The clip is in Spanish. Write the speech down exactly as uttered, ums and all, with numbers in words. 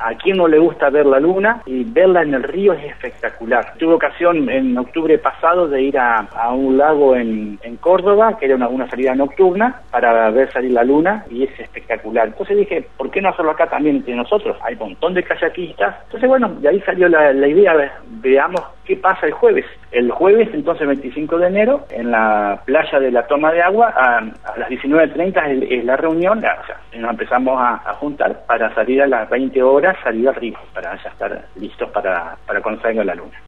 a quien no le gusta ver la luna, y verla en el río es espectacular. Tuve ocasión en octubre pasado de ir a, a un lago en, en Córdoba, que era una, una salida nocturna, para ver salir la luna, y es espectacular. Entonces dije, ¿por qué no hacerlo acá también entre nosotros? Hay un montón de kayakistas. Entonces bueno, de ahí salió la, la idea, de, veamos qué pasa el jueves. El jueves, entonces veinticinco de enero, en la playa de la Toma de Agua, a, a las diecinueve treinta es, es la reunión, o sea, nos empezamos a, a juntar para salir a las veinte horas, salir al río, para ya estar listos para, para cuando salga la luna.